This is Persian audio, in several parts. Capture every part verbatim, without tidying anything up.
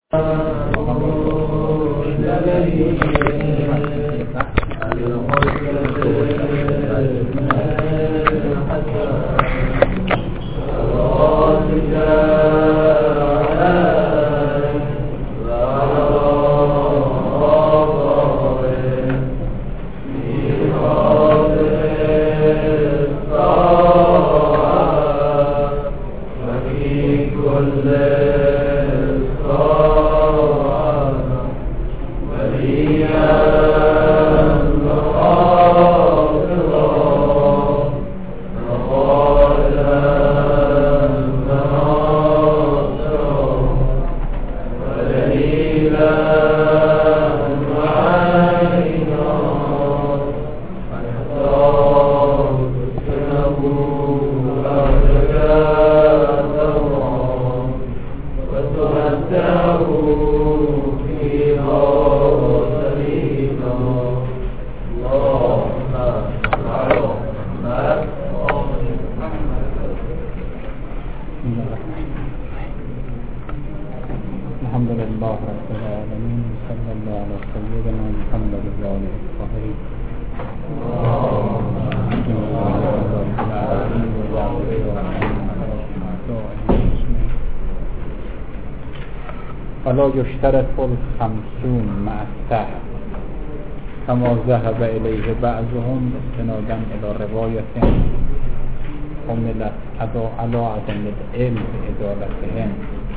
ولا يشترط الخمسون مع السهر كما ذهب إليه بعضهم استنادا إلى رواية حملت على عدم العلم بإدارتهم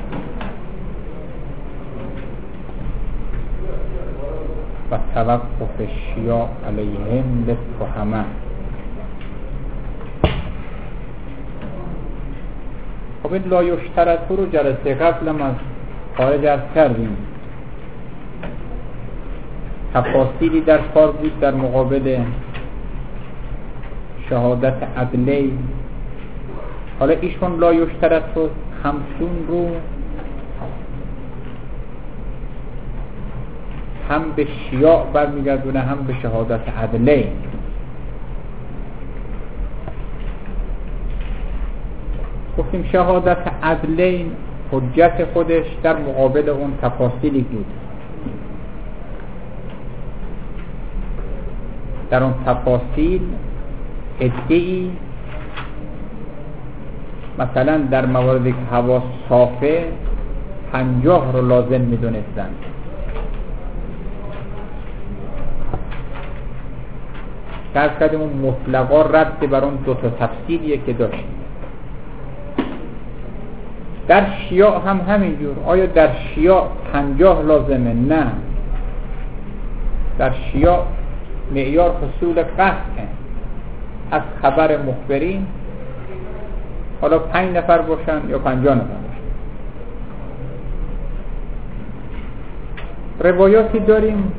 وتوقف الشياء عليهم للفهماء. خب این لا یشترط رو جلسه قبل ما خارج از کردیم. تفاصیلی در کار بود در مقابل شهادت عدلی. حالا ایشون لا یشترط رو خمسون رو هم به شیاع برمیگردونه هم به شهادت عدلی. گفتیم شهادت عدلی حجت خودش در مقابل اون تفاصیلی بود. در اون تفاصیل ادعی مثلا در مواردی که هوا صافه پنجاه رو لازم می دونستن. در کردیم اون مطلقا رد بر اون دو تا تفصیلیه که داشت. در شیاع هم همینجور. آیا در شیاع پنجاه لازمه؟ نه. در شیاع معیار حصول قطع از خبر مخبرین، حالا پنج نفر باشن یا پنجاه نفر باشن. روایاتی داریم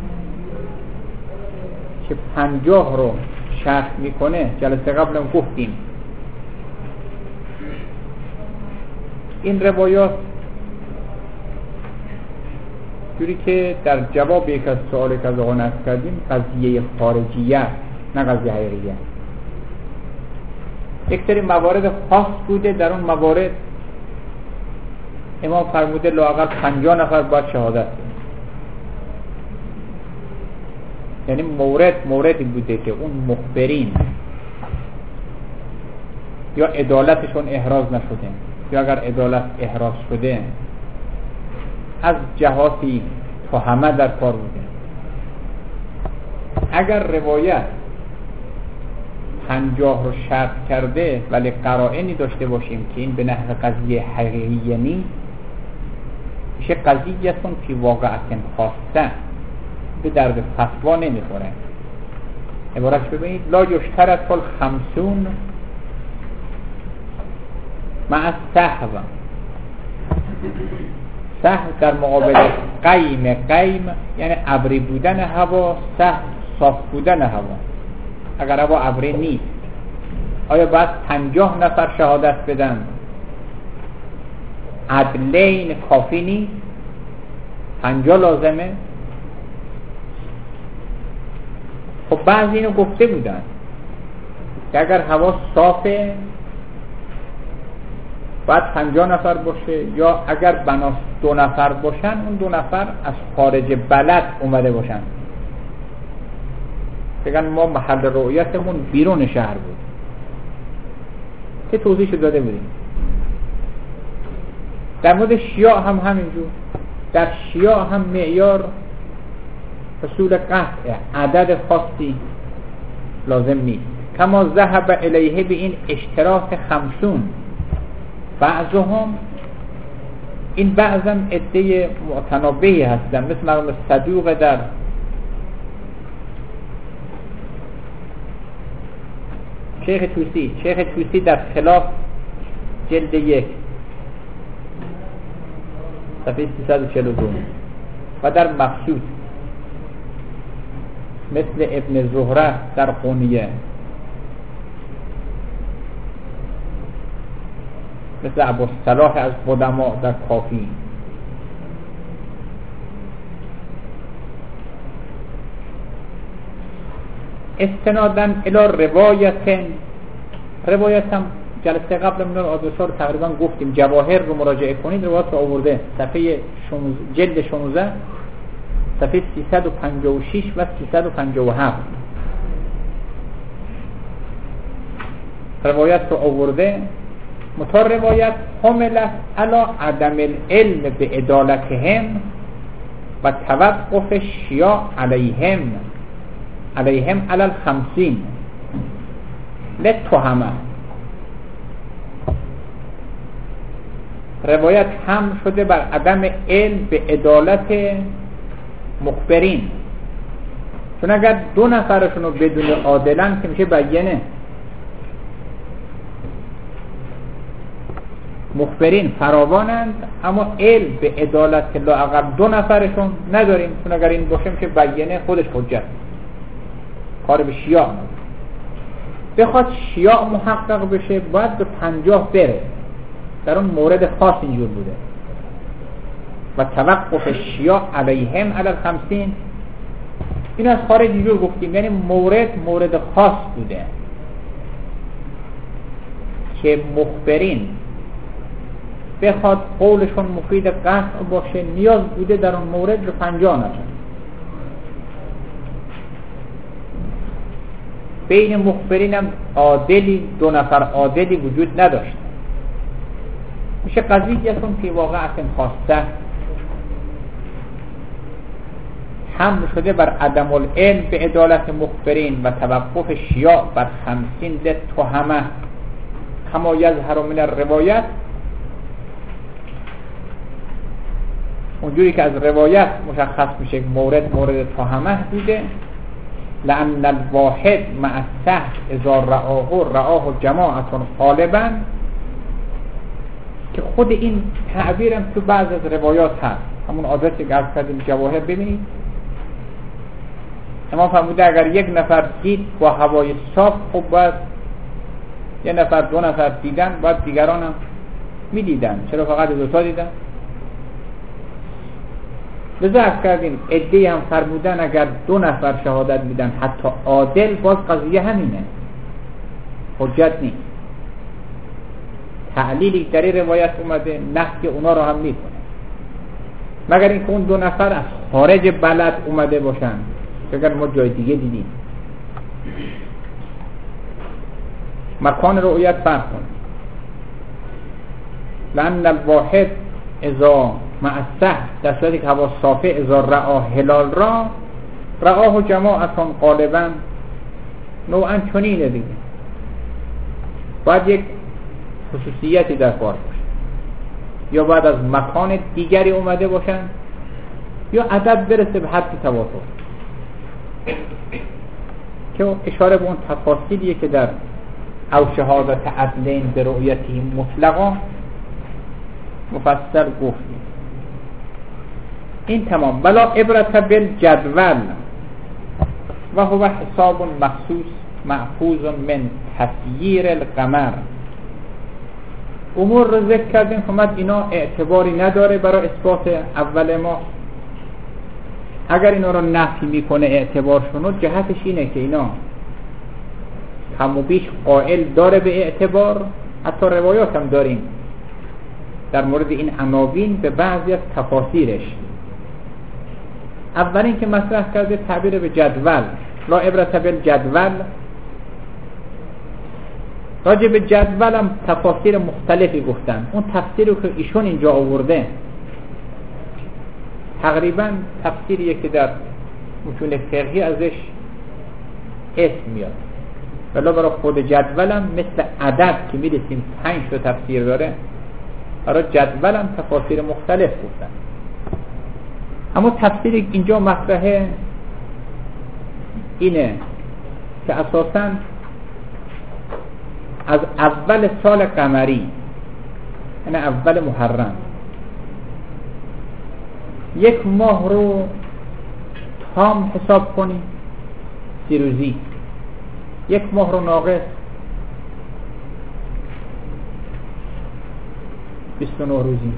که پنجاه رو شرح میکنه. جلسه قبل هم گفتیم این روایات جوری که در جواب یک از سوالی که از آقا نقل کردیم قضیه خارجیه نه قضیه حقیقیه. یک سری موارد خاص بوده. در اون موارد امام فرموده لااقل پنجاه نفر باید شهادت بده. یعنی مورد موردی بوده که اون مخبرین یا عدالتشون احراز نشده یا اگر عدالت احراز شده از جهاتی تهمه در کار بوده. اگر روایت پنجاه رو شرط کرده ولی قرائنی داشته باشیم که این به نحو قضیه حقیقی نیست، میشه قضیه‌تون که واقعاً خاصه به درد فتوا نمیخوره. عبارتش ببینید لا یشترط الخمسون مع السهو. سهو در مقابل قیم. قیم یعنی ابری بودن هوا، سهو صاف بودن هوا. اگر هوا ابری نیست آیا باید پنجاه نفر شهادت بدن؟ عدلین کافی نیست؟ پنجاه لازمه؟ خب بعضی اینو گفته بودن که اگر هوا صافه باید پنجاه نفر باشه، یا اگر بنا دو نفر باشن، اون دو نفر از خارج بلد اومده باشن، بگن ما محل رؤیتمون بیرون شهر بود که توضیح داده بودیم. در مورد شیاع هم همینجور. در شیاع هم معیار اصول قطع عدد خاصی لازم نیست. کما ذهب الیه به این اشتراک خمسون بعضهم، این بعضم عده متنابهی هستن مثل مرحوم صدوق در شیخ توسی شیخ توسی در خلاف جلد یک صفحه سیصد و چهل و دو و در مقصود مثل ابن زهره در قونیه، مثل ابوالصلاح از قدما در کافی. استنادن الی روایتن، روایت هم جلسه قبل من آدرسا رو تقریبا گفتیم، جواهر رو مراجعه کنید، روایت رو آورده صفحه جلد شانزده صفحه سیصد و پنجاه و شش و سیصد و پنجاه و هفت روایت رو آورده. متار روایت حملت علی عدم العلم به عدالتهم و توقف شیاع علیهم علیهم علی الخمسین لتهمه. روایت هم شده بر عدم علم به عدالت مخبرین، چون اگر دو نفرشون رو بدون عادلن که میشه بیانه. مخبرین فراوانند اما علم به عدالت لااقل دو نفرشون نداریم، چون اگر این باشه میشه بیانه، خودش حجت، کار به شیاع نداره. بخواد شیاع محقق بشه باید به پنجاه بره، در اون مورد خاص اینجور بوده. و توقف شیاع علیهم علی الخمسین، این از خارج اینجور گفتیم، یعنی مورد مورد خاص بوده که مخبرین بخواد قولشون مفید قطع باشه نیاز بوده در اون مورد به پنجاه نفر. بین مخبرین هم عادلی، دو نفر عادلی وجود نداشت. میشه قضیه‌تون که واقعا خواسته هم شده بر عدم العلم به عدالت مخبرین و توقف شیاع بر خمسین لتهمه کما یظهر من الروایت، اونجوری که از روایت مشخص میشه مورد مورد تهمه بوده. لأن الواحد مع السهل اذا رآه رآه جماعت غالبا، که خود این تعبیرم تو بعض از روایات هست، همون عادتی که عرض کردیم جواهر ببینید. امام فرموده اگر یک نفر دید با هوای صاف، خب باید یه نفر دو نفر دیدن، باید دیگران هم میدیدن، چرا فقط دوتا دیدن؟ لذا عرض کردیم عده‌ای هم فرمودن اگر دو نفر شهادت میدن حتی عادل، باز قضیه همینه، حجت نیست. تعلیلی در این روایت اومده نفی اونا رو هم میکنه، مگر اینکه اون دو نفر از خارج بلد اومده باشن، بگن ما جای دیگه دیدیم. مکان رؤیت فرق کنه. لأن الواحد اذا مع السهل، در صورتی که هوا صافه، اذا رآ هلال را رآه جماعتون غالبا، نوعا چنینه دیگه. باید یک خصوصیتی در کار باشه، یا باید از مکان دیگری اومده باشن، یا عدد برسه به حد تواتر، که اشاره به اون تفاصیلیه که در او شهادت عدلین به رؤیتی مطلقا مفصل گفتیم. این تمام. بلا عبرت بالجدول و هو حساب مخصوص محفوظ من تسییر القمر. امور رو ذکر کردیم که اینا اعتباری نداره برای اثبات اول ما. اگر اینا رو نفی میکنه اعتبارشونو، جهتش اینه که اینا کم و بیش قائل داره به اعتبار. حتی روایات هم داریم در مورد این عناوین به بعضی از تفاسیرش. اولین که مطرح کرده تعبیر به جدول، لا عبرت بالجدول. راجع به جدول هم تفاسیر مختلفی گفتن. اون تفسیری که ایشون اینجا آورده تقریبا تفسیریه که در متون فقهی ازش اسم میاد، ولی برای خود جدول هم مثل عدد که میرسیم پنج تا تفسیر داره، برای جدول هم تفاسیر مختلف گفتن. اما تفسیر اینجا مطرحه اینه که اساساً از اول سال قمری، یعنی اول محرم، یک ماه رو تام حساب کنی سی روزی، یک ماه رو ناقص بیست و نه روزی.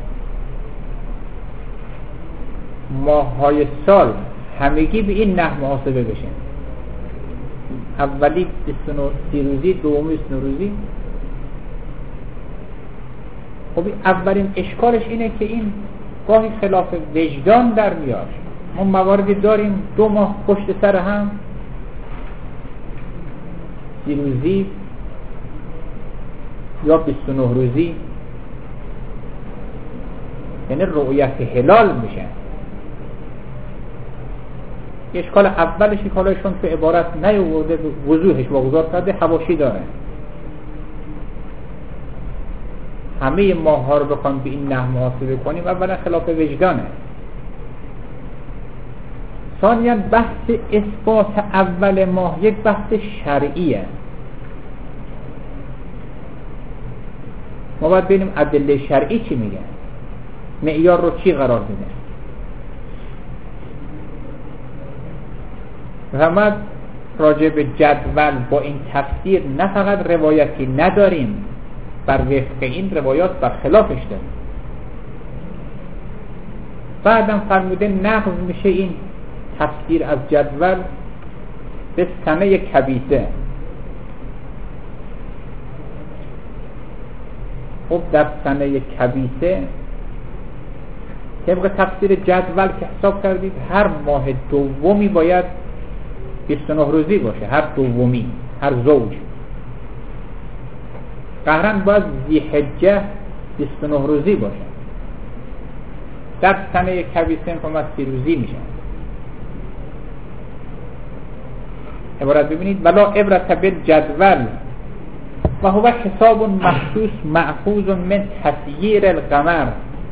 ماه های سال همگی به این نحو محاسبه بشه، اولی بیست و نه سی روزی، دومی بیست و نه روزی. خب اولین اشکالش اینه که این گاهی خلاف وجدان در میاد. ما مواردی داریم دو ماه پشت سر هم سی روزی یا بیست و نه روزی، یعنی رؤیت هلال میشه. اشکال اولش که حالشون تو عبارت نیاورده، وضوحش واگذار کرده، حواشی داره. همه ماه ها رو بخوام به این نحو محاسبه کنیم، اولا خلاف وجدانه. ثانیاً بحث اثبات اول ماه یک بحث شرعیه. ما باید ببینیم ادله شرعی چی میگه، معیار رو چی قرار میده. و ما راجع به جدول با این تفسیر نه فقط روایتی نداریم، بر وفق این روایات بر خلافش داریم. بعدم فرموده نقض میشه این تفسیر از جدول به سنه کبیسه. خب در سنه کبیسه طبق تفسیر جدول که حساب کردید هر ماه دومی باید بیست و نه روزی باشه، هر دومی، هر زوج. قهرن باید ذی‌حجه بیست و نه روزی باشه. در سنه کبیسه هم سی روزی میشه. عبارت ببینید ولا عبرت بالجدول و هو حساب مخصوص مأخوذ من تسییر القمر.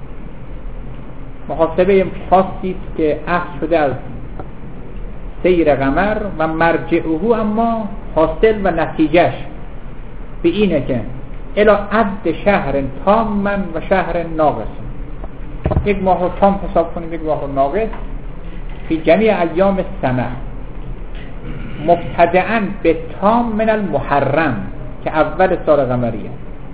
محاسبه خاصی که اخذ شده از سیر قمر و مرجعه، اما حاصل و نتیجهش به اینه که الی عد شهر تام و شهر ناقص. یک ماه رو تام حساب کنیم، یک ماه رو ناقص. فی جمیع ایام السنه مبتدعاً به تام من المحرم که اول سال قمریه.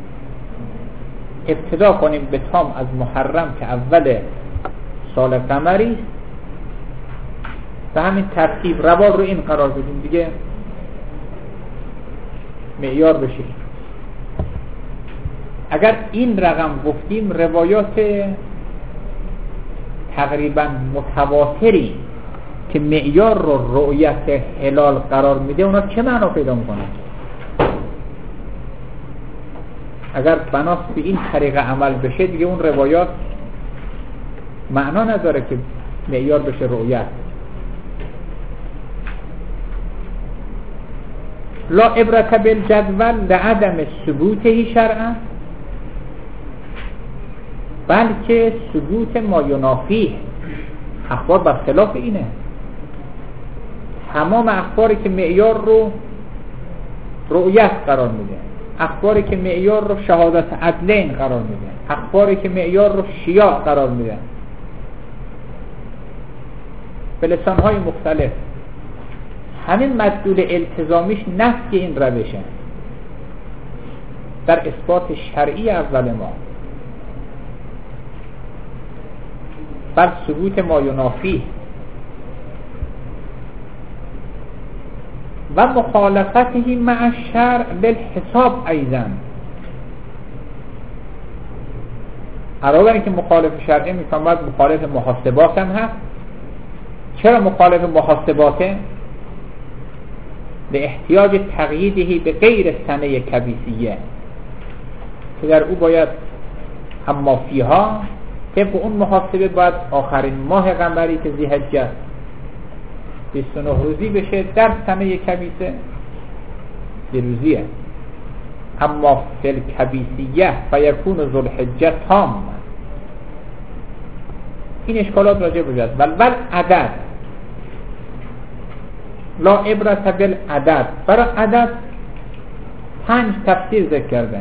ابتدا کنیم به تام از محرم که اول سال قمری. به همین ترتیب روال رو این قرار بدیم دیگه، معیار بشه. اگر این رقم گفتیم، روایات تقریبا متواتری که معیار رو رؤیت هلال قرار میده، اونا چه معنا پیدا میکنه؟ اگر بناس به این طریقه عمل بشه دیگه اون روایات معنا نداره که معیار بشه رؤیت. لا عبرت بالجدول لعدم ثبوته شرعا، بلکه ثبوت ما ینافیه. اخبار بر خلاف اینه. تمام اخباری که معیار رو رؤیت قرار میده، اخباری که معیار رو شهادت عدلین قرار میده، اخباری که معیار رو شیاع قرار میده، به لسانهای مختلف، همین مدلول التزامیش نفی این روشه در اثبات شرعی اول ما، بل ثبوت ما ینافی و مخالفته مع الشرع بالحساب ایضا. علاوه اینکه مخالف شرعی میفهمد مخالف محاسبات هم هست. چرا مخالف محاسباته؟ به احتیاج تقییدی به غیر سنه کبیسیه که در او باید اما فیها طبق اون محاسبه باید آخرین ماه قمری که ذی‌حجه بیست و نه روزی بشه در سنه کبیسه سی روزیه. اما فی الکبیسیه فیکون ذوالحجه تام. این اشکالات راجع بجد ول عدد لا عبرت بالعدد. برای عدد پنج تفسیر ذکر کردن.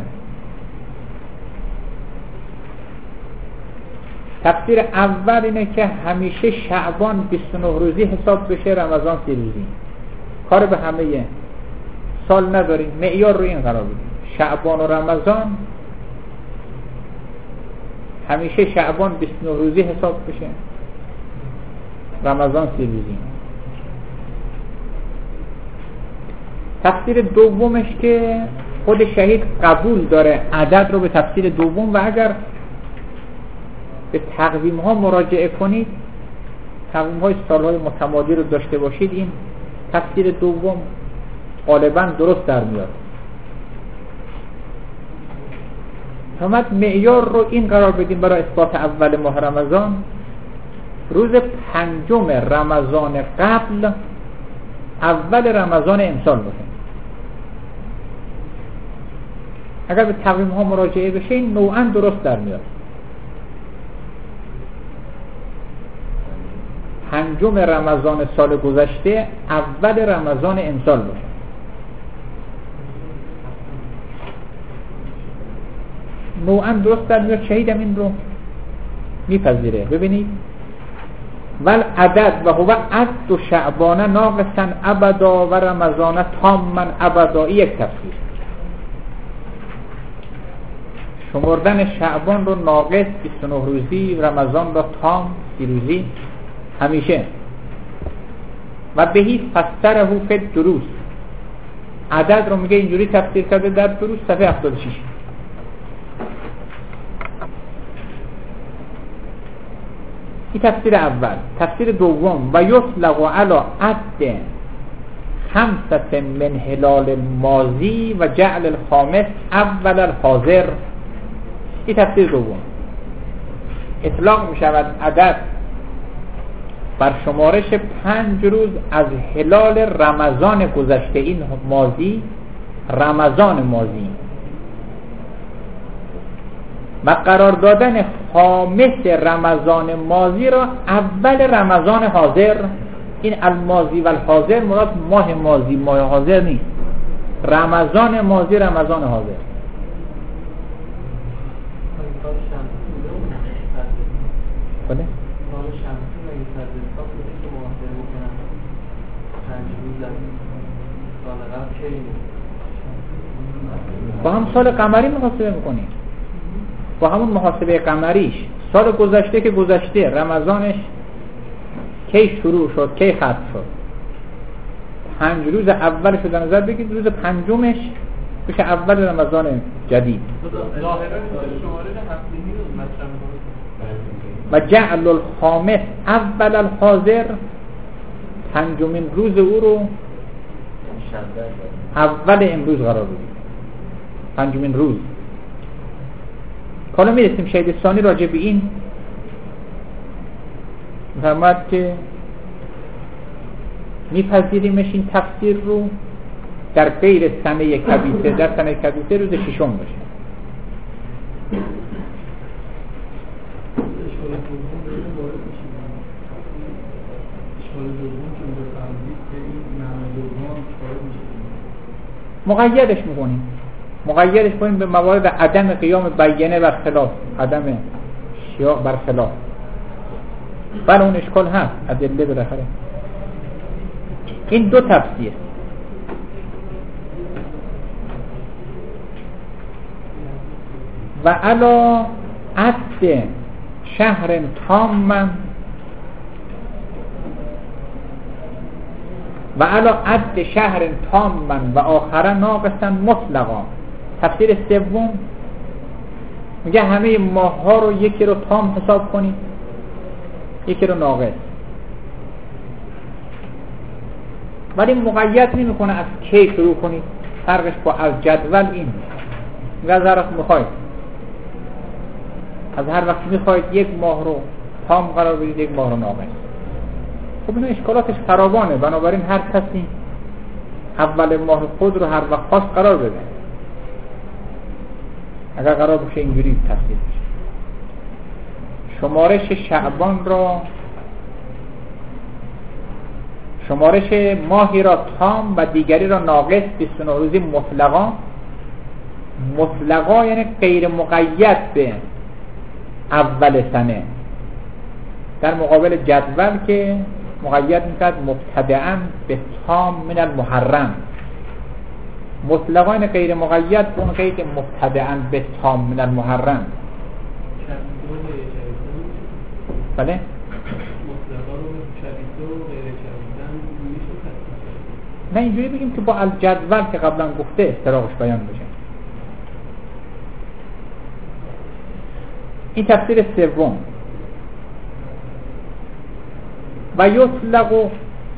تفسیر اول اینه که همیشه شعبان بیست و نه روزی حساب بشه، رمضان سی روزی. کار به همه سال نداریم، معیار رو این قرار بدیم. شعبان و رمضان همیشه شعبان بیست و نه روزی حساب بشه، رمضان سی روزی. تفسیر دومش که خود شهید قبول داره عدد رو به تفسیر دوم و اگر به تقویم ها مراجعه کنید، تقویم های سالهای متمادی رو داشته باشید، این تفسیر دوم غالبا درست در میاد. همت معیار رو این قرار بدیم برای اثبات اول ماه رمضان، روز پنجم رمضان قبل اول رمضان امسال باشه. اگر به تقویم ها مراجعه بشه این نوعا درست در میاد. پنجم رمضان سال گذشته اول رمضان امسال باشه. نوعا درست در میاد. شهیدم این رو میپذیره. ببینید ول عدد و هو عد و شعبان ناقصا ابدا و رمضان تاما ابدا. یک تفسیر شمردن شعبان رو ناقص بیست و نه روزی، رمضان رو تام سی روزی همیشه. و بهی فسره فی دروس. عدد رو میگه اینجوری تفسیر کرده در دروس صفحه هفتاد و شش. این تفسیر اول. تفسیر دوم و یطلق علی عد خمسة من هلال الماضی و جعل الخامس اول الحاضر. این تفسیر دوم. اطلاق می شود عدد بر شمارش پنج روز از هلال رمضان گذشته. این ماضی رمضان ماضی و قرار دادن خامس رمضان ماضی را اول رمضان حاضر. این الماضی و الحاضر مراد ماه ماضی ماه حاضر نیست، رمضان ماضی رمضان حاضر. بله؟ با هم سال قمری محاسبه میکنیم، با همون محاسبه قمریش سال گذشته که گذشته رمضانش کی شروع شد کی ختم شد، پنج روز اولش رو در نظر بگید، روز پنجمش بشه اول رمضان جدید. و جعل الخامس اول الحاضر، پنجمین روز او رو اول امروز قرار بدید، پنجمین روز. حالا میرسیم شهید ثانی راجع به این فرمود که میپذیریمش این تفسیر رو در غیر سنه کبیسه، در سنه کبیسه روز ششم باشه. مقیدش میکنیم مقیدش کنیم به موارد عدم قیام بیانه بر خلاف، عدم شیاع بر خلاف. بله اون اشکال هست، ادله بالاخره. این دو تفسیر. و علا عد شهر تام و علا عد شهر تام و آخر ناقصا مطلقا. تفسیر سوم میگه همه ماه ها رو یکی رو تام حساب کنید، یکی رو ناقص، ولی مقید نمیکنه از کی شروع کنید. فرقش با از جدول این میگه از هر وقت میخواید، از هر وقت میخواید یک ماه رو تام قرار بدید، یک ماه رو ناقص. خب اینو اشکالاتش فراوانه، بنابراین هر کسی اول ماه خود رو هر وقت خاص قرار بده. اگر قرار باشه اینجوری تفسیر بشه، شمارش شعبان را، شمارش ماهی را تام و دیگری را ناقص بیست و نه روزی مطلقا. مطلقا یعنی غیر مقید به اول سنه، در مقابل جدول که مقید میکرد مبتدعاً به تام من المحرم. مطلقا یعنی غیر مقید به اون قید مبتدعاً به تام من المحرم. بله؟ نه اینجوری بگیم که با الجدول که قبلا گفته استراقش بیان بشه. این تفسیر سوم. و یطلق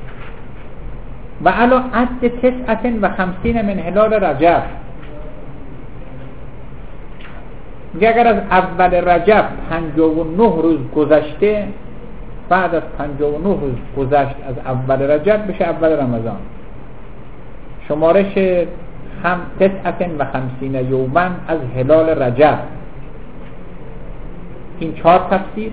و علا عد تسعت و خمسین من هلال رجب. میگه اگر از اول رجب پنجاه و نه روز گذشته، بعد از پنجاه و نه روز گذشت از اول رجب بشه اول رمضان. شمارش هم تسعت و خمسین یومن از هلال رجب. این چهار تفسیر.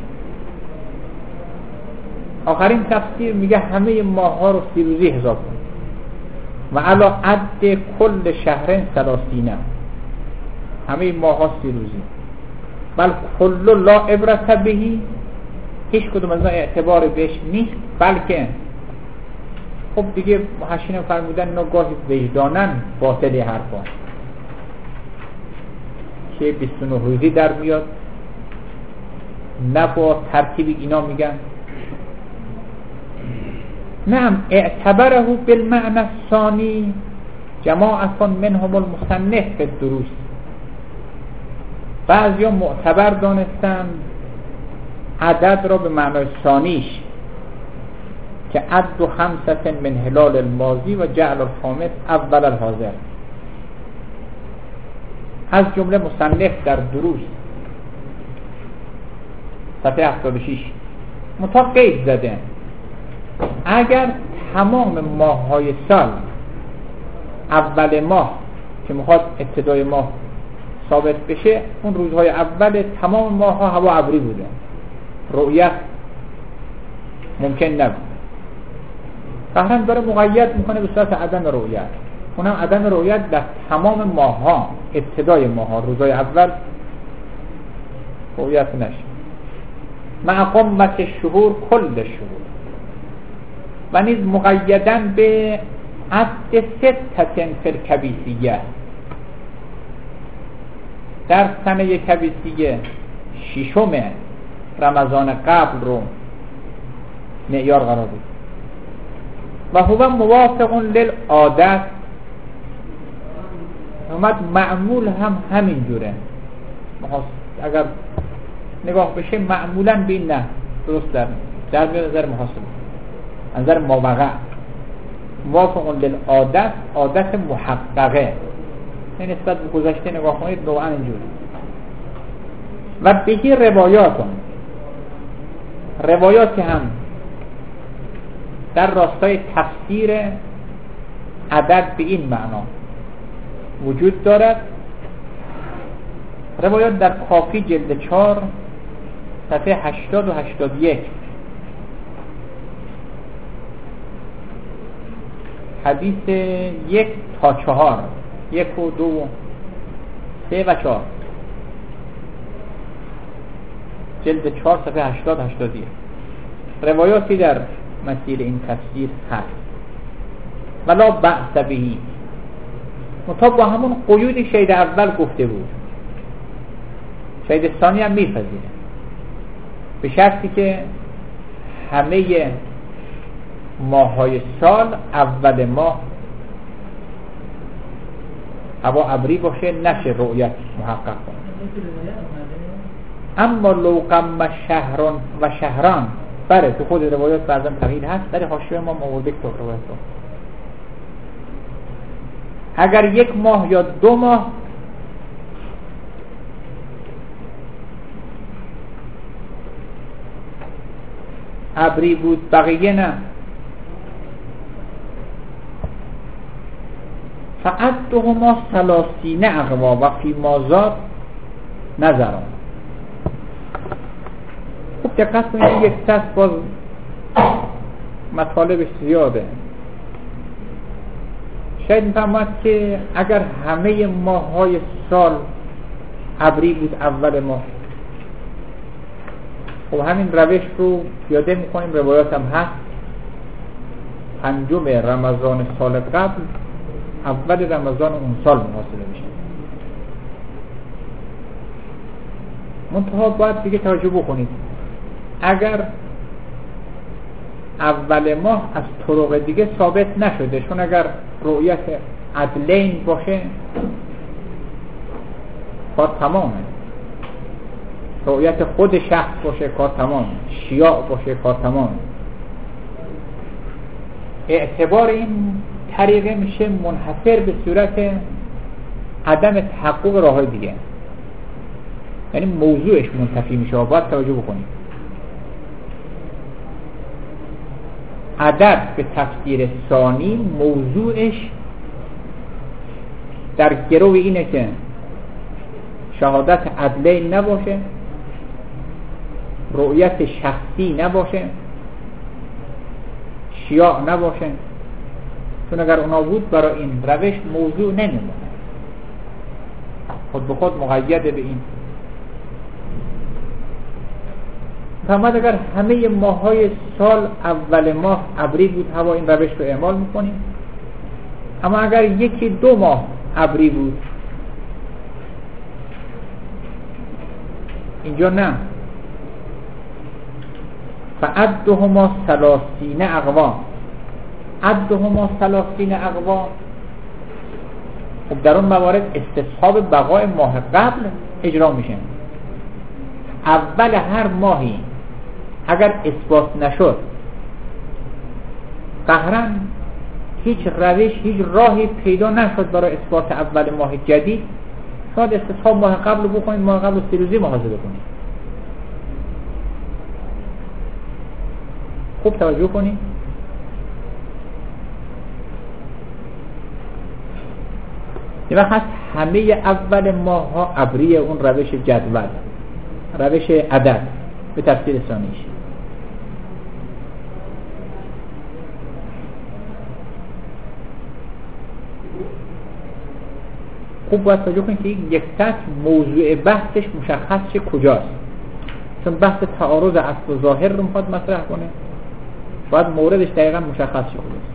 آخرین تفسیر میگه همه ماه ها رو سی روزی حساب کنید و علا عد کل شهرین ثلاثین، همه ماه ها سی روزی. بل کل لا عبرت بهی، هیچ کدوم از اینا اعتبار بهش نیست، بلکه خب دیگه محشین فرمودن اینا گاهی وجدانن باطلی حرفا که بیست و نه روزی در میاد، نه با ترتیب اینا میگن. نعم اعتبره بالمعنى الثانی جماعت منهم المصنف به الدروس. بعضی ها معتبر دانستن عدد را به معنای ثانیش که عد و خمسة من هلال الماضی و جعل الخامس اول الحاضر. از جمله مصنف در دروس صفحه هفتاد و شش متا قید زده اگر تمام ماه های سال اول ماه که میخواد ابتدای ماه ثابت بشه، اون روزهای اول تمام ماه ها هوا ابری بوده، رؤیت ممکن نبود، فهرم داره مقید میکنه به صورت عدم رؤیت. اونم عدم رؤیت در تمام ماه ها، ابتدای ماه ها، روزهای اول رؤیت نشه. مع قمت شهور کل شهور. و نیز مقیدن به عد ستتن فی الکبیسیه، در سنه کبیسیه ششم رمضان قبل رو معیار قرار بود. و هو موافق للعادت، اومد معمول هم همین جوره، اگر نگاه بشه معمولا بین نه درست در در میاد نظر محاسبه، نظر ماوقع موافق للعادت، عادت محققه، این نسبت به گذشته نگاه کنید نوعا اینجوری. و بهی روایاتون، روایاتی هم در راستای تفسیر عدد به این معنا وجود دارد. روایات در کافی جلد چهار صفحه هشتاد و هشتاد و یک، حدیث یک تا چهار، یک و دو و سه و چهار، جلد چهار صفحه هشتاد هشتاد و یک روایاتی در مسیر این تفسیر هست. ولا بأس بهی، مطابق با همون قیودی شهید اول گفته بود، شهید ثانی هم میپذیره، به شرطی که همه ماهای سال اول ماه هوا ابری باشه، نشه رؤیت محقق کنه. اما لو قم شهران و شهران، بله تو خود روایات بعضا تغییر هست، در حاشیه ما مورد تو روایت رو اگر یک ماه یا دو ماه ابری بود بقیه نه، فعدهما ثلاثین اقوا و فی مازاد نظران. خوب دقت کنید، یک دست باز مطالبش زیاده. شاید میفهمد که اگر همه ماه‌های سال ابری بود اول ماه، خب همین روش رو پیاده میکنیم، روایات هم هست، پنجم رمضان سال قبل اول رمضان اون سال محاسبه میشه. منتها باید دیگه توجه بکنید، اگر اول ماه از طرق دیگه ثابت نشده، چون اگر رؤیت عدلین باشه کار تمامه، رؤیت خود شخص باشه کار تمامه، شیاع باشه کار تمامه. اعتبار این طریقه میشه منحصر به صورت عدم تحقق راه‌های دیگه، یعنی موضوعش منتفی میشه. باید توجه بکنید، عدد به تفسیر ثانی موضوعش در گرو اینه که شهادت عدلین نباشه، رؤیت شخصی نباشه، شیاع نباشه، چون اگر اونا بود برای این روش موضوع نمیمونه، خود به خود مقید به این. فرمود اگر همه ماه‌های سال اول ماه ابری بود هوا، این روش رو اعمال میکنیم. اما اگر یکی دو ماه ابری بود اینجا نه، فعدهما ثلاثین اقوا، عدهما ثلاثین اقوا. خب در اون موارد استصحاب بقای ماه قبل اجرا میشه. اول هر ماهی اگر اثبات نشد قهرن هیچ روش، هیچ راهی پیدا نشد برای اثبات اول ماه جدید، شاید استصحاب ماه قبل رو بکنید، ماه قبل رو سی روزی محاسبه کنید. خوب توجه کنید. یه وقت هست همه اول ماه ها ابری، اون روش جدول، روش عدد به تفسیر ثانیش. خوب باید توجه کنید که یک سطح موضوع بحثش مشخص شه کجاست، چون بحث تعارض اصل و ظاهر رو میخواد مطرح کنه، باید موردش دقیقا مشخص شه کجاست.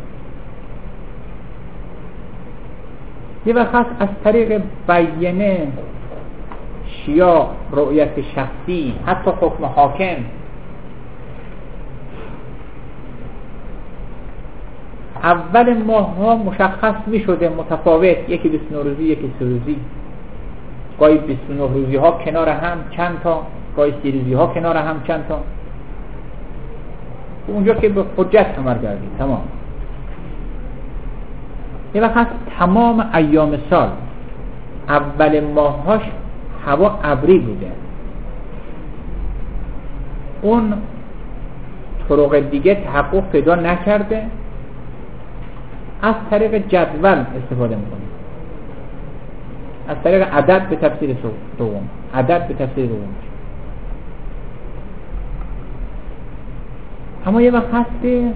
یه وقت هست از طریق بیانه، شیاع، رؤیت شخصی، حتی حکم حاکم، اول ماه ها مشخص می شده متفاوت، یکی بیست و نه روزی یکی سی روزی، گاهی بیست و نه روزی ها کنار هم چند تا، گاهی سی روزی ها کنار هم چند تا. اونجا که به حجت عمل کردی تمام. یه وقت هست تمام ایام سال اول ماهاش هوا ابری بوده، اون طرق دیگه تحقق پیدا نکرده، از طریق جدول استفاده میکنه، از طریق عدد به تفسیر دوم، عدد به تفسیر دوم. اما یه وقت هست که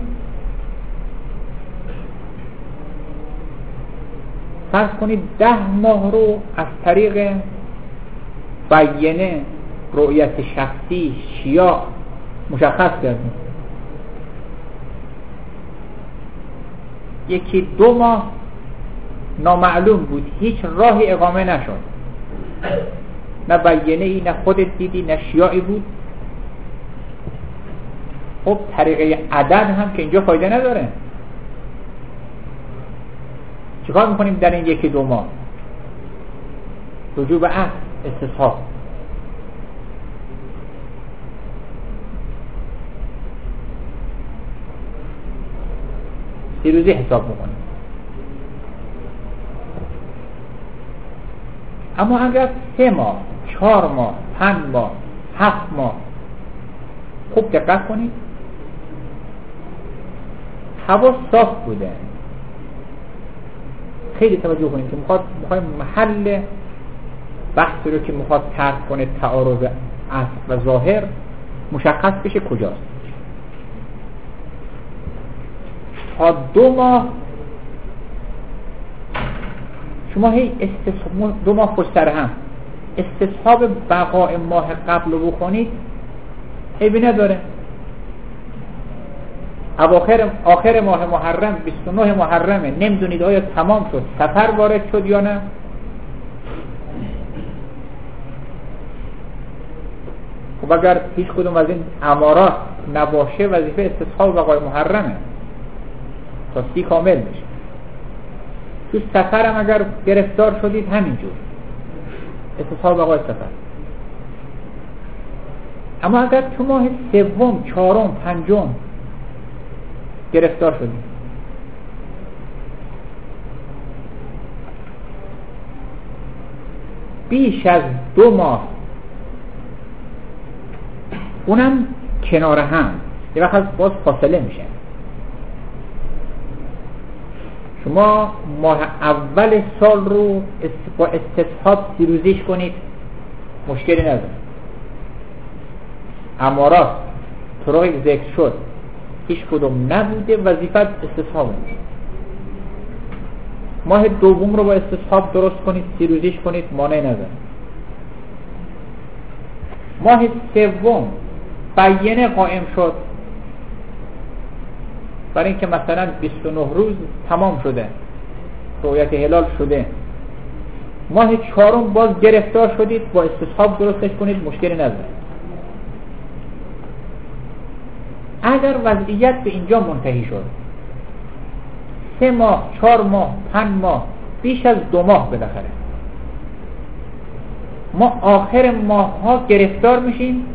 فرض کنید ده ماه رو از طریق بیانه، رؤیت شخصی، شیاع مشخص کردیم، یکی دو ماه نامعلوم بود، هیچ راهی اقامه نشد، نه بیانه ای، نه خودت دیدی، نه شیاعی بود. خب طریقه عدد هم که اینجا فایده نداره. چیکار میکنیم در این یکی دو ماه؟ رجوع به اصل، استصحاب. سیروزی حساب میکنیم. اما اگر سه ماه، چهار ماه، پنج ماه، هفت ماه، خوب دقت کنید، هوا صاف بوده، خیلی توجه کنید که میخواد میخوایم محل بحثی رو که میخواد ترک کنه تعارض اصل و ظاهر مشخص بشه کجاست. تا دو ماه شما هی استصحاب دو ماه پشت سر هم استصحاب بقای ماه قبل رو بخونید عیبی نداره. اواخر آخر ماه محرم بیست و نه محرمه، نمیدونید آیا تمام شد، سفر وارد شد یا نه. خب اگر هیچ کدوم از این امارات نباشه وظیفه استصحاب بقای محرمه تا سی کامل بشه. تو سفر هم اگر گرفتار شدید همینجور استصحاب بقای سفر. اما اگر تو ماه سوم، چهارم، پنجم گرفتار شدید، بیش از دو ماه، اونم کنار هم، یه وقت از باز فاصله میشه. شما ماه اول سال رو با استصحاب سیروزیش کنید، مشکلی نداره. امارات طرقی ذکر شد هیچ کدوم نبوده، وظیفت استصحاب نیست. ماه دوم رو با استصحاب درست کنید، سیروزیش کنید، مانع نداره. ماه سوم بیانه قائم شد، برای اینکه مثلا بیست و نه روز تمام شده، رؤیت هلال شده. ماه چهارم باز گرفتار شدید، با استصحاب درستش کنید، مشکلی نداره. اگر وضعیت به اینجا منتهی شد، سه ماه، چهار ماه، پنج ماه، بیش از دو ماه بالاخره ما آخر ماه ها گرفتار میشیم،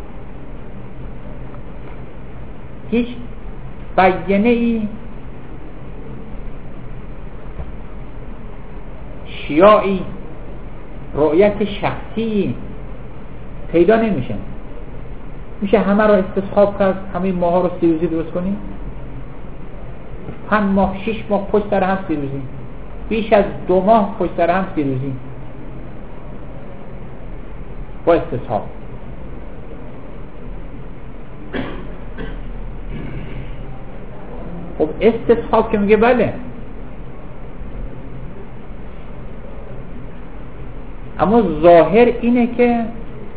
هیچ بیانه ای شیاعی رؤیت شخصی پیدا نمیشه. میشه همه رو استصحاب کرد، همه ماه ها رو سیروزی درست کنیم؟ پنج ماه، شش ماه پشت سر هم سیروزی، بیش از دو ماه پشت سر هم سیروزی با استصحاب. خب استصحاب که میگه بله، اما ظاهر اینه که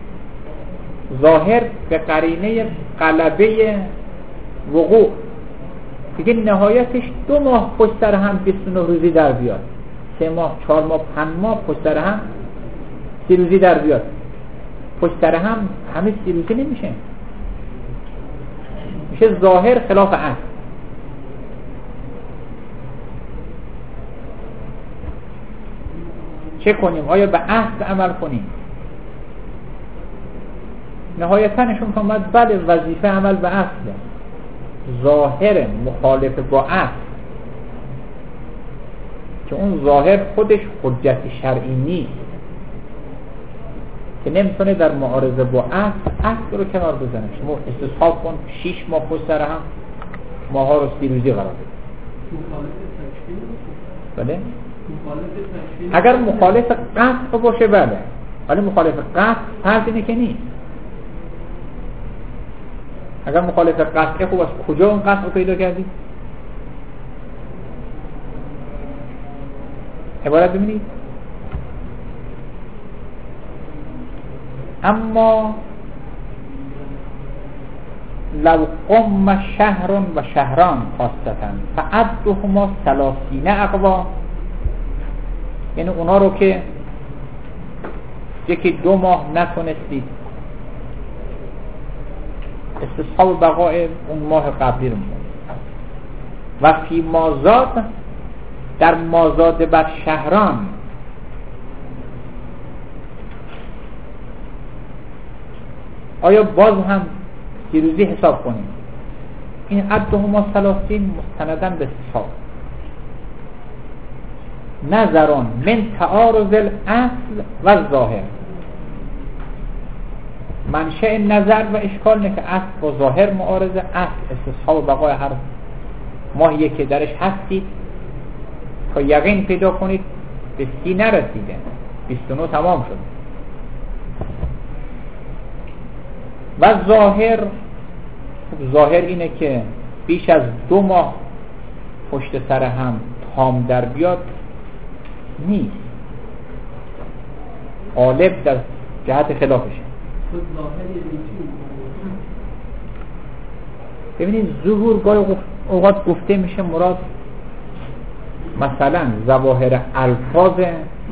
ظاهر به قرینه غلبه وقوع دیگه نهایتش دو ماه پشت سر هم بیست و نه روزی در بیاد، سه ماه، چهار ماه، پنج ماه پشت سر هم سی روزی در بیاد. پشت سر هم همه سی روزی نمیشه، میشه ظاهر خلاف اصل. چه کنیم؟ آیا به اصل عمل کنیم؟ نهایتاً نشون کنند بله وظیفه عمل به اصله. ظاهر مخالف با اصل که اون ظاهر خودش حجت شرعی نیست، که نمیتونه در معارضه با اصل اصل رو کنار بزنه. شما استصحاب کن شیش ماه پشت سر هم ماها رو سی روزی قرار بده. بله؟ اگر مخالف قطع باشه بله، ولی مخالف قطع فرض اینه که نیست. اگر مخالف قطعه، خوب از کجا اون قطع رو پیدا کردی؟ عبارت ببینید. اما لو قم شهر و شهران خاصتا فعدهما ثلاثین اقوا، یعنی اونا رو که یکی دو ماه نتونستید استصحاب بقای اون ماه قبلی رو میکنید و فی مازاد، در مازاد بر شهران آیا باز هم سی روزی حساب کنیم؟ این عدهما ثلاثین مستندن به استصحاب. نظران من تعارض الاصل و ظاهر. منشأ نظر و اشکال نه که اصل با ظاهر معارضه. اصل استصحاب بقای هر ماهیه که درش هستید تا یقین پیدا کنید به سی نرسیده، بیست و نه تمام شد. و ظاهر، ظاهر اینه که بیش از دو ماه پشت سر هم تام در بیاد نیست، غالب در جهت خلافشه. ببینید ظهور گاهی اوقات گفته میشه مراد مثلا ظواهر الفاظه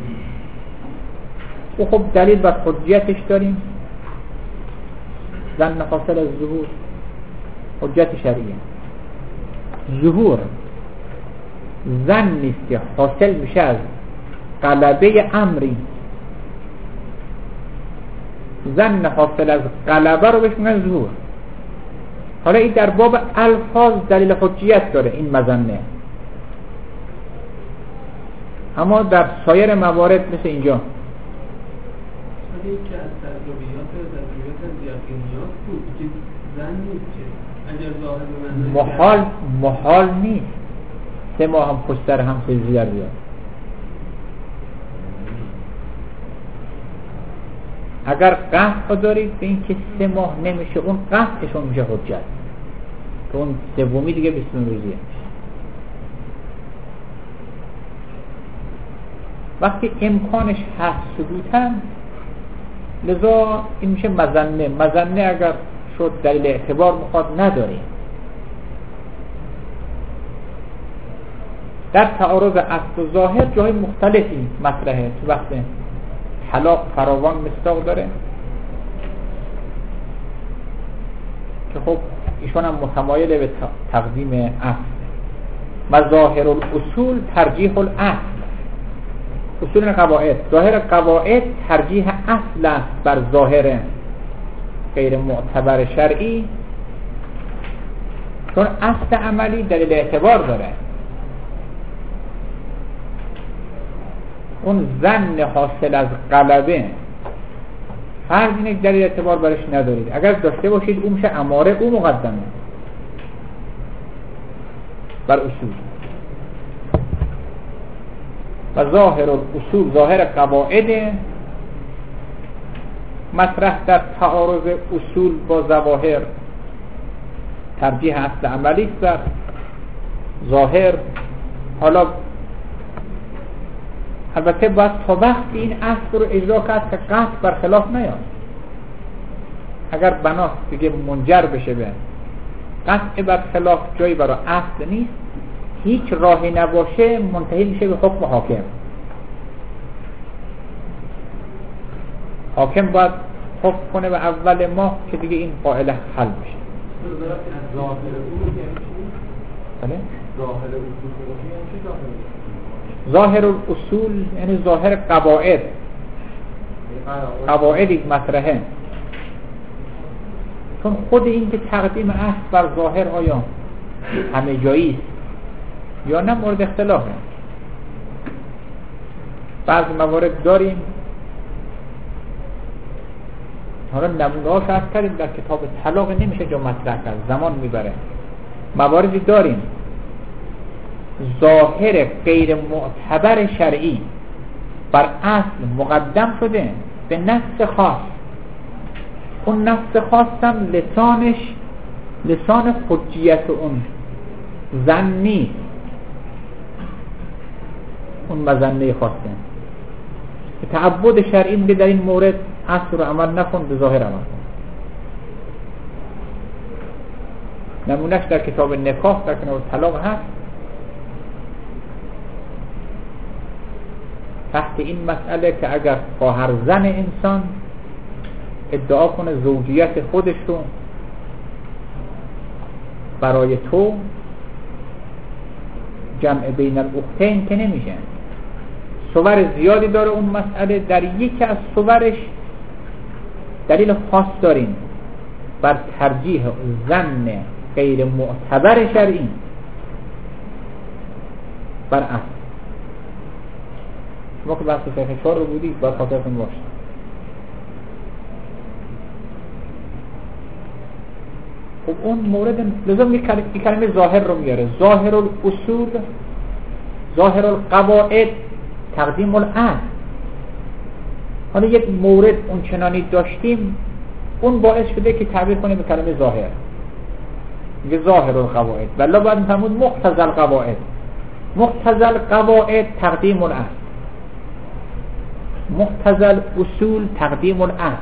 و خب دلیل بر حجیتش داریم. ظن حاصل از ظهور حجت شرعیه. ظهور ظن نیست که حاصل میشه از غلبه امری. ظن حاصل از غلبه رو بهش میگن ظهور. حالا این در باب الفاظ دلیل حجیت داره این مظنه، اما در سایر موارد مثل اینجا که از تجربیات و تجربیات از یقینیات بود که ظن نیست که اگر ظاهر به محال محال نیست سه ماه هم پشت سر هم سیزی در بیاد. اگر قطع دارید به این که سه ماه نمیشه، اون قطعشون میشه حجت که اون سومی دیگه بیست و نه روزیه. وقتی امکانش هست ثبوتن، لذا این میشه مظنه. مظنه اگر شد دلیل اعتبار میخواد نداره. در تعارض اصل و ظاهر جای مختلفی مطرحه. تو وقت طلاق فراوان مصداق داره که خب ایشون هم متمایل به تقدیم اصل. مظاهر الاصول ترجیح الاصل. اصول قواعد، ظاهر قواعد ترجیح اصل است بر ظاهر غیر معتبر شرعی، چون اصل عملی دلیل اعتبار داره. اون ظن حاصل از غلبه فرض اینه که دلیل اعتبار برش ندارید. اگر داشته باشید اون میشه اماره، او مقدمه بر اصول. و ظاهر الاصول ظاهر قواعد مطرح در تعارض اصول با ظواهر ترجیح اصل عملی است در ظاهر. حالا البته باید تا وقتی این اصل رو اجرا کرد که قطع برخلاف نیاد. اگر بنا دیگه منجر بشه به قطع برخلاف جایی برای اصل نیست، هیچ راهی نباشه، منتهی میشه به حکم حاکم. حاکم باید حکم کنه به اول ماه که دیگه این قاعده حل بشه. ظاهر الاصول یعنی ظاهر قواعد، قواعدی مطرحه. چون خود این که تقدیم اصل بر ظاهر آیا همه جایی است یا نه مورد اختلافه. بعضی موارد داریم، حالا نمونه هاش عرض کردیم در کتاب طلاق نمیشه جا مطرح کرد، زمان میبره. مواردی داریم ظاهر غیر معتبر شرعی بر اصل مقدم شده به نص خاص. اون نص خاص هم لسانش لسان حجیت اون ظن نیست، اون مظنه خاصه. که تعبد شرعی میگه در این مورد اصل رو عمل نکن، به ظاهر عمل کن. نمونهش در کتاب نکاح در کتاب طلاق هست. تحت این مسئله که اگر خواهر زن انسان ادعا کنه زوجیت خودش رو برای تو، جمع بین الاختین که نمیشه. صور زیادی داره اون مسئله. در یکی از صورش دلیل خاص داریم بر ترجیح ظن غیر معتبر شرعی بر اصل. شما که بحث فقه چهار رو بودید باید خاطرتون باشه. خب اون مورد لازم یک کلمه ظاهر رو میاره. ظاهر الاصول، ظاهر القواعد، تقدیم الاصل. حالا یک مورد اون چنانی داشتیم اون باعث شده که تعبیر کنیم به کلمه ظاهر. میگه ظاهر القواعد ولی باید میفهمون مقتضی القواعد. مقتضی القواعد تقدیم الاصل، مقتضی الاصول تقدیم الاصل.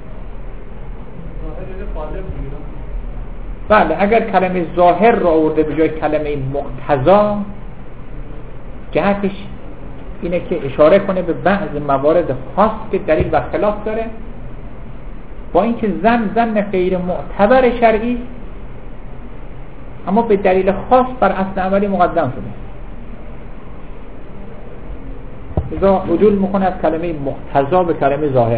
بله اگر کلمه ظاهر رو آورده به جای کلمه مقتضا جهتش اینه که اشاره کنه به بعض موارد خاص که دلیل و خلاف داره، با اینکه زن زن غیر معتبر شرعی اما به دلیل خاص بر اصل عملی مقدم شده. لذا عدول میکنه از کلمه مقتضا به کلمه ظاهر.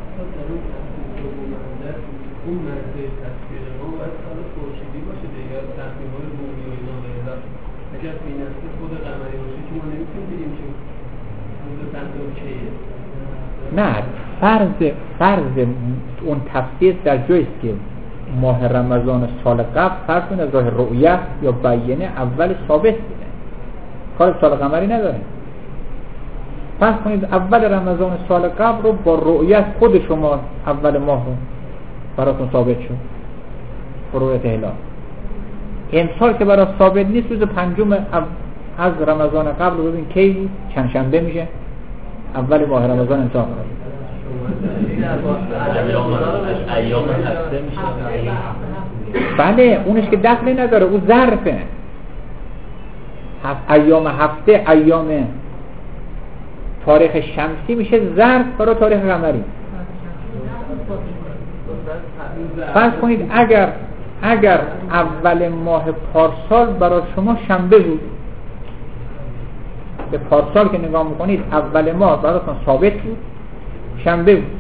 اون مرزه تصویر ما باید سال خورشیدی باشه دیگه، تقویم‌های رومی و اینا غیره. اگر این اصل خود قمری باشه که ما نمیتونیم بگیم که روز سنده اوکیه. نه، فرض فرض اون تفسیر در جاییست که ماه رمضان سال قبل فرض کنید از راه رؤیت یا بیانه اول ثابت بوده، کار سال قمری نداره. فرض کنید اول رمضان سال قبل رو با رؤیت خود شما اول ماه رو براتون ثابت شد، رؤیت هلال. امسال که برای ثابت نیست، روز پنجم از رمضان قبل رو ببین کی بود، چند شنبه میشه اول ماه رمضان امسال. ایام هفته میشه. بله اونش که دخلی نداره، اون ظرفه. ایام هفته ایام تاریخ شمسی میشه ظرف برای تاریخ قمری. فرض کنید اگر اگر اول ماه پارسال برای شما شنبه بود، به پارسال که نگاه میکنید اول ماه براتون ثابت بود شنبه بود،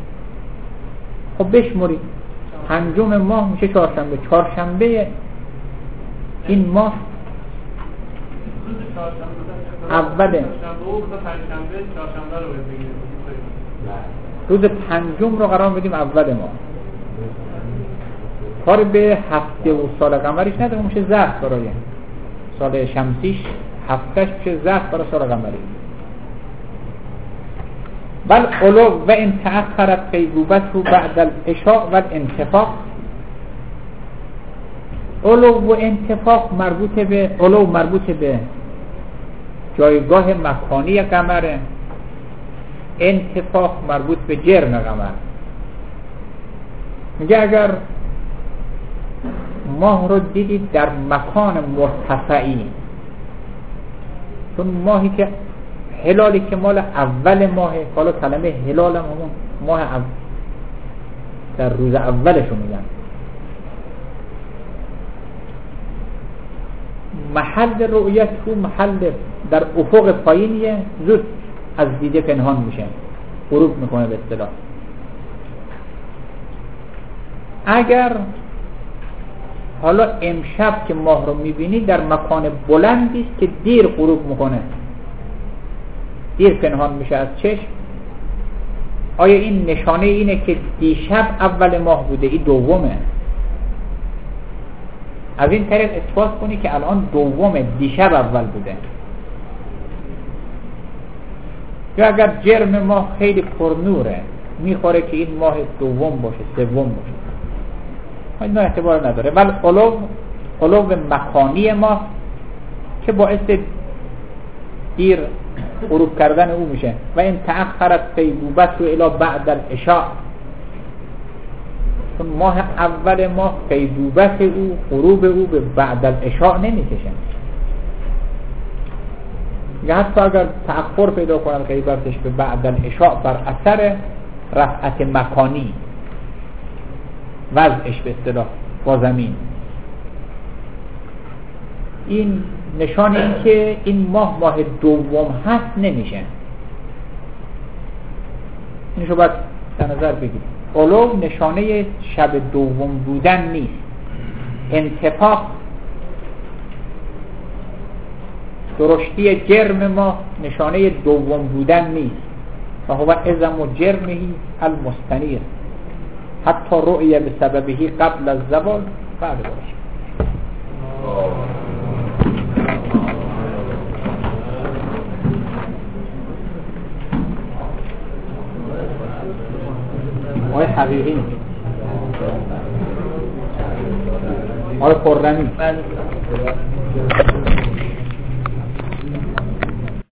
خب بشمرید پنجم ماه میشه چهارشنبه. چهارشنبه این ماه اوله روز پنجم رو قرار بدیم اول ماه، کار به هفته و سال قمریش نداره، میشه ظرف برای سال شمسیش، هفتهش میشه ظرف برای سال قمری. بل علو و ان تأخرت غیبوبته بعد العشاء و الانتفاق. علو و انتفاق مربوط به علو مربوط به جایگاه مکانی قمره، انتفاق مربوط به جرم قمر. میگه اگر ماه رو دیدید در مکان مرتفعی، چون ماهی که هلالی که مال اول ماه، حالا کلمه هلال هم همون ماه اول در روز اولشو میگن، محل رؤیت تو محل در افق پایینیه، زود از دیده پنهان میشه، غروب میکنه به اصطلاح. اگر حالا امشب که ماه رو میبینی در مکان بلندی است که دیر غروب میکنه، دیر پنهان میشه از چشم، آیا این نشانه اینه که دیشب اول ماه بوده، این دومه؟ از این طریق اثبات کنی که الان دومه، دیشب اول بوده. یا اگر جرم ماه خیلی پرنوره میخوره که این ماه دوم باشه، سوم باشه، این اعتبار نداره. بل علو علو مکانی ماه که باعث دیر غروب کردن او میشه. و این تأخرت غیبوبته الی بعد العشاء، چون ماه اول ماه غیبوبت او، غروب او به بعد العشاء نمیکشه. یا حتی اگر تأخر پیدا کنن غیبتش به بعد العشاء بر اثر رفعت مکانی، وضعش به اصطلاح با زمین، این نشان این که این ماه ماه دوم هست نمیشه. اینشو باید در نظر بگید. علو نشانه شب دوم بودن نیست، انتفاخ درشتی جرم ما نشانه دوم بودن نیست. فهو اعظم جرمه المستنیر حتی رؤیه به سببه قبل از زوال بعد باشه. آقای حقیقی آقای خرمی